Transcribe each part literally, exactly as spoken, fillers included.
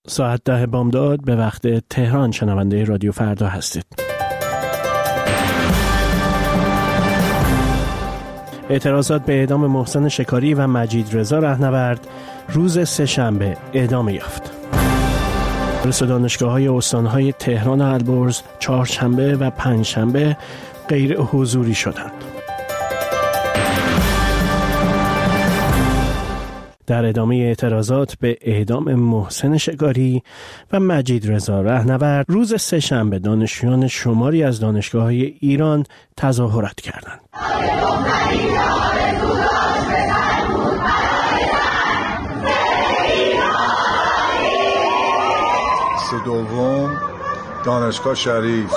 ساعت ده بامداد به وقت تهران شنونده رادیو فردا هستید. اعتراضات به اعدام محسن شکاری و مجید رضا رهنورد روز سه‌شنبه ادامه یافت. رئیس دانشگاه‌های استان‌های تهران و البرز چهارشنبه و پنجشنبه غیر حضوری شدند. در ادامه اعتراضات به اعدام محسن شکاری و مجید رضا رهنورد روز سه‌شنبه دانشجویان شماری از دانشگاه‌های ایران تظاهرات کردند. دوم دانشگاه شریف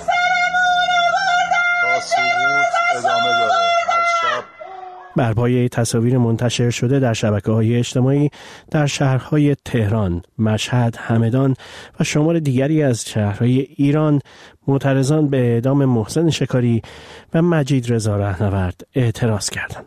بر پایه تصاویر منتشر شده در شبکه‌های اجتماعی در شهرهای تهران، مشهد، همدان و شمار دیگری از شهرهای ایران معترضان به اعدام محسن شکاری و مجید رضا رهنورد اعتراض کردند.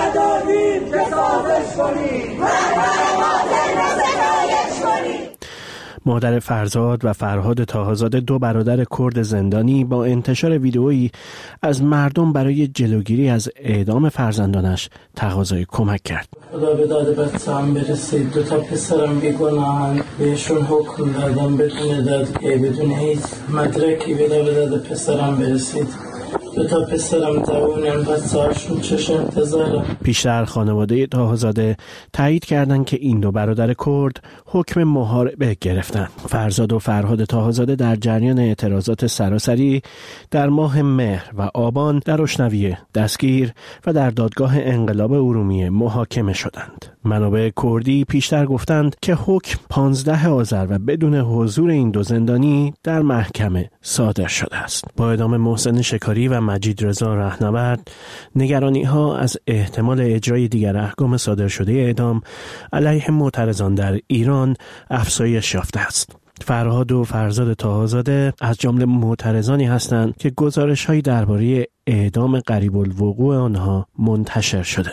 مادر فرزاد و فرهاد طاهرزاده دو برادر کرد زندانی با انتشار ویدئویی از مردم برای جلوگیری از اعدام فرزندانش تقاضای کمک کرد. خدا به داد بچه‌ام برسید. دو تا پسرم بیگناهن، بهشون حکم دادم بدون دادگاه، بدون هیچ مدرکی به داد پسرم برسید. دو تا پسرم دوونن، بچه‌هاشون چش انتظارم. پیشتر خانواده طاهرزاده تایید کردند که این دو برادر کرد حکم محاربه گرفتند. فرزاد و فرهاد طاهرزاده در جریان اعتراضات سراسری در ماه مهر و آبان در اشنویه دستگیر و در دادگاه انقلاب ارومیه محاکمه شدند. منابع کردی پیشتر گفتند که حکم پانزده آذر و بدون حضور این دو زندانی در محکمه صادر شده است. با اعدام محسن شکاری و مجید رضا رهنورد نگرانی ها از احتمال اجرای دیگر احکام صادر شده اعدام علیه معترضان در ایران افزایش یافته است. فرهاد و فرزاد طاهرزاده از جمله معترضانی هستند که گزارش‌هایی درباره اعدام قریب الوقوع آنها منتشر شده.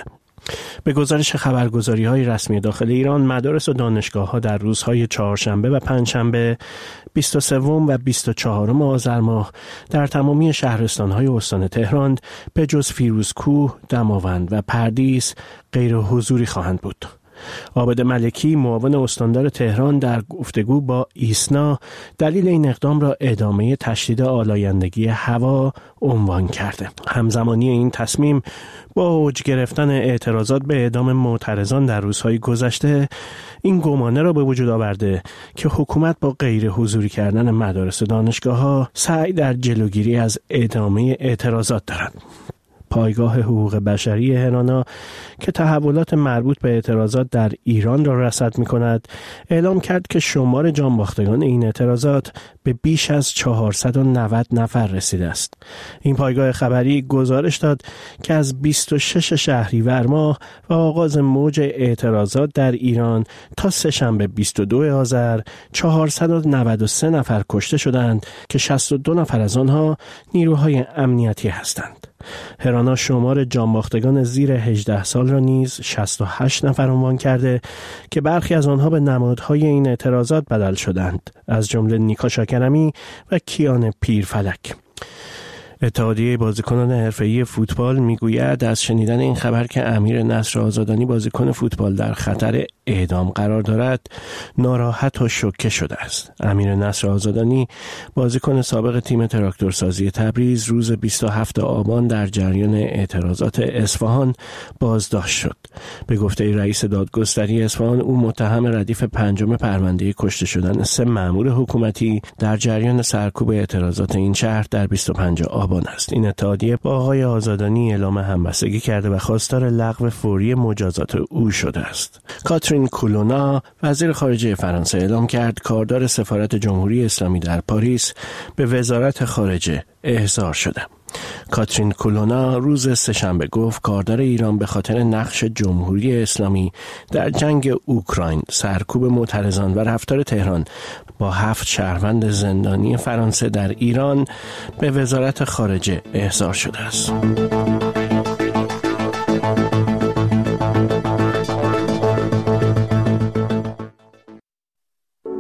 به گزارش خبرگزاری‌های رسمی داخل ایران، مدارس و دانشگاه‌ها در روزهای چهارشنبه و پنجشنبه بیست و سوم و بیست و چهارم آذر ماه در تمامی شهرستان‌های استان تهران به جز فیروزکوه، دماوند و پردیس غیر حضوری خواهند بود. عابد ملکی معاون استاندار تهران در گفتگو با ایسنا دلیل این اقدام را ادامه تشدید آلایندگی هوا عنوان کرده. همزمانی این تصمیم با اوج گرفتن اعتراضات به اعدام معترضان در روزهای گذشته این گمانه را به وجود آورده که حکومت با غیر حضوری کردن مدارس و دانشگاه‌ها سعی در جلوگیری از ادامه اعتراضات دارد. پایگاه حقوق بشری هرانا که تحولات مربوط به اعتراضات در ایران را رصد می‌کند، اعلام کرد که شمار جانباختگان این اعتراضات به بیش از چهارصد و نود نفر رسیده است. این پایگاه خبری گزارش داد که از بیست و شش شهریور ماه و آغاز موج اعتراضات در ایران تا سه‌شنبه بیست و دو آذر چهارصد و نود و سه نفر کشته شدند که شصت و دو نفر از آنها نیروهای امنیتی هستند. هرانا شمار جانباختگان زیر هجده سال را نیز شصت و هشت نفر عنوان کرده که برخی از آنها به نمادهای این اعتراضات بدل شدند، از جمله نیکا شاکرمی و کیان پیرفلک. اتحادیه بازیکنان حرفه‌ای فوتبال میگوید از شنیدن این خبر که امیر نصر آزادانی بازیکن فوتبال در خطر اعدام قرار دارد ناراحت و شوکه شده است. امیر نصر آزادانی بازیکن سابق تیم تراکتورسازی تبریز روز بیست و هفتم آبان در جریان اعتراضات اصفهان بازداشت شد. به گفته رئیس دادگستری اصفهان او متهم ردیف پنجم پرونده کشته شدن سه مأمور حکومتی در جریان سرکوب اعتراضات این شهر در بیست و پنجم آبان است. این اتحادیه با آقای آزادانی اعلام همبستگی کرده و خواستار لغو فوری مجازات او شده است. کاترین کولونا وزیر خارجه فرانسه اعلام کرد کاردار سفارت جمهوری اسلامی در پاریس به وزارت خارجه احضار شده. کاترین کولونا روز سه‌شنبه گفت کاردار ایران به خاطر نقش جمهوری اسلامی در جنگ اوکراین، سرکوب معترضان و رفتار تهران با هفت شهروند زندانی فرانسه در ایران به وزارت خارجه احضار شده است.